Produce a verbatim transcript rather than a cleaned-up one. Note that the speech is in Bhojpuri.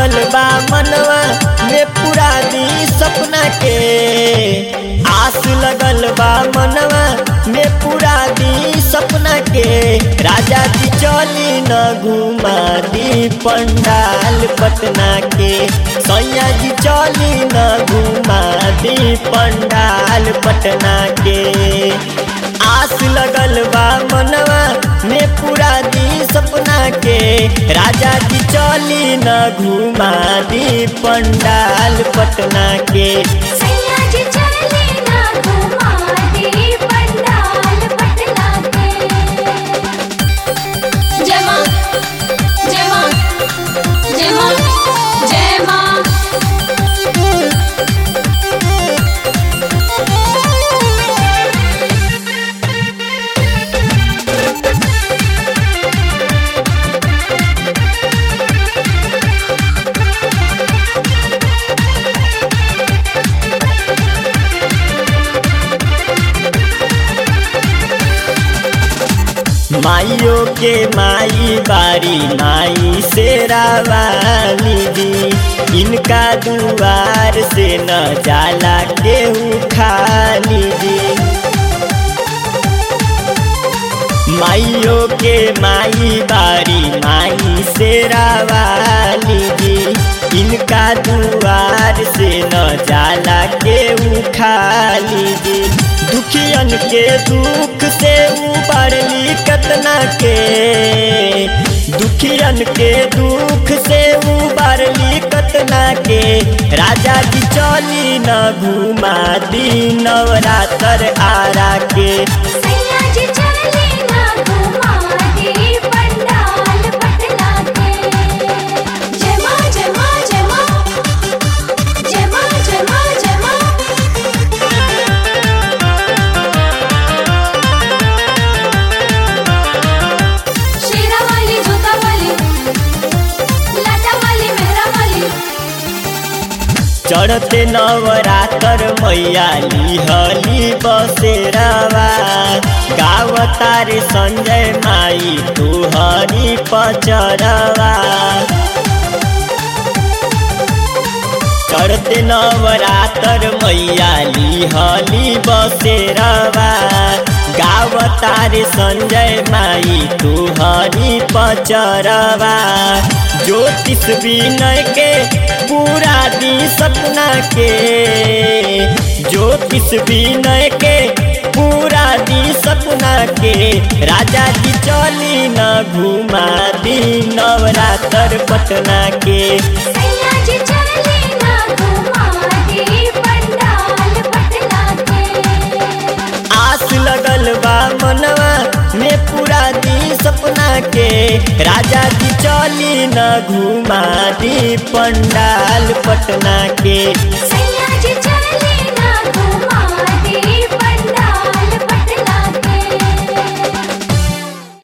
लगल बा मनवा में पूरा दी सपना के, आस लगल बा मनवा में पूरा दी सपना के। राजा जी चली न घुमा दी पंडाल पटना के, सैया जी चली न घुमा दी पंडाल पटना के। आस लगल बा मनवा में पूरा दी सपना के, राजा जी चली न घुमा दी पंडाल पटना के। सैया जी चली न घुमा दी पंडाल पटना के। जय मां जय मां जय मां जय मां। माइयों के माई बारी माई शेरा वाली दी, इनका दुआर से न जाला केहू खाली दी। माइयों के माई बारी माई शेरा वाली दी, इनका दुआर से न जाला केहू खाली दी। दुखियन के दुख से उबारली कतना के, दुखियन के दुख से उबारली कतना के। राजा जी चली न घुमा दी नवरात्र आरा के। सैया जी चली न घुमा दी पंडाल पटना के। जय मां जय मां जय मां जय मां जय मां जय मां। शेरा वाली जोता वाली लाटा वाली मेहरा वाली। चढ़ते नवरात्र मैया लिहली बसेरावा, गावतारे संजय माई तुहरी पचरवा। चढ़ते नवरात्र मैया लिहली बसेरावा, गावतारे संजय माई तुहरी पचरवा। ज्योतिष विनय के पूरा दी सपना के, ज्योतिष विनय के पूरा दी सपना के। राजा जी चली न घुमा दी नवरात्र पटना के। सैया जी चली न घुमा दी पंडाल पटना के। आस लगल बा मनवा में पूरा दी सपना के, राजा जी चली न घुमा दी पंडाल पटना के।